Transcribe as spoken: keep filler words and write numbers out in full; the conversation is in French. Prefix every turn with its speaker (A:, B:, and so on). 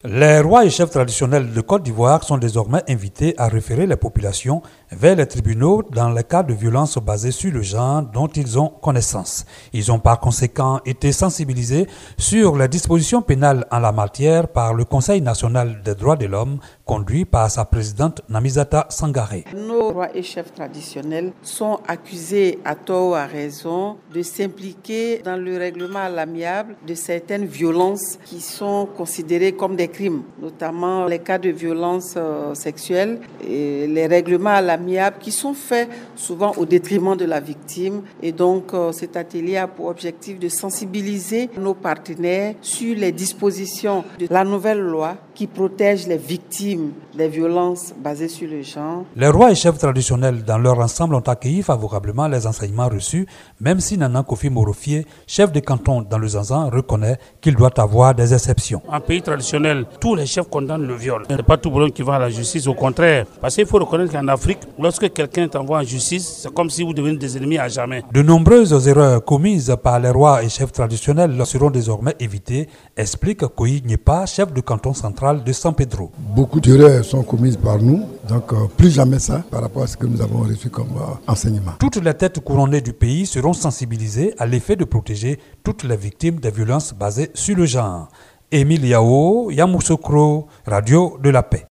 A: Les rois et chefs traditionnels de Côte d'Ivoire sont désormais invités à référer les populations vers les tribunaux dans les cas de violences basées sur le genre dont ils ont connaissance. Ils ont par conséquent été sensibilisés sur les dispositions pénales en la matière par le Conseil national des droits de l'homme, conduit par sa présidente Namizata Sangaré.
B: Nos rois et chefs traditionnels sont accusés à tort ou à raison de s'impliquer dans le règlement à l'amiable de certaines violences qui sont considérées comme des crimes, notamment les cas de violences euh, sexuelles et les règlements à l'amiable qui sont faits souvent au détriment de la victime. Et donc euh, cet atelier a pour objectif de sensibiliser nos partenaires sur les dispositions de la nouvelle loi qui protège les victimes des violences basées sur le genre.
A: Les rois et chefs traditionnels dans leur ensemble ont accueilli favorablement les enseignements reçus, même si Nana Kofi Morofié, chef de canton dans le Zanzan, reconnaît qu'il doit avoir des exceptions.
C: En pays traditionnel, tous les chefs condamnent le viol. Ce n'est pas tout le monde qui va à la justice, au contraire. Parce qu'il faut reconnaître qu'en Afrique, lorsque quelqu'un t'envoie en justice, c'est comme si vous devenez des ennemis à jamais.
A: De nombreuses erreurs commises par les rois et chefs traditionnels seront désormais évitées, explique Koyi Nyepa, chef de canton central de San Pedro.
D: Beaucoup d'erreurs sont commises par nous, donc euh, plus jamais ça par rapport à ce que nous avons reçu comme euh, enseignement.
A: Toutes les têtes couronnées du pays seront sensibilisées à l'effet de protéger toutes les victimes des violences basées sur le genre. Émile Yao, Yamoussoukro, Radio de la Paix.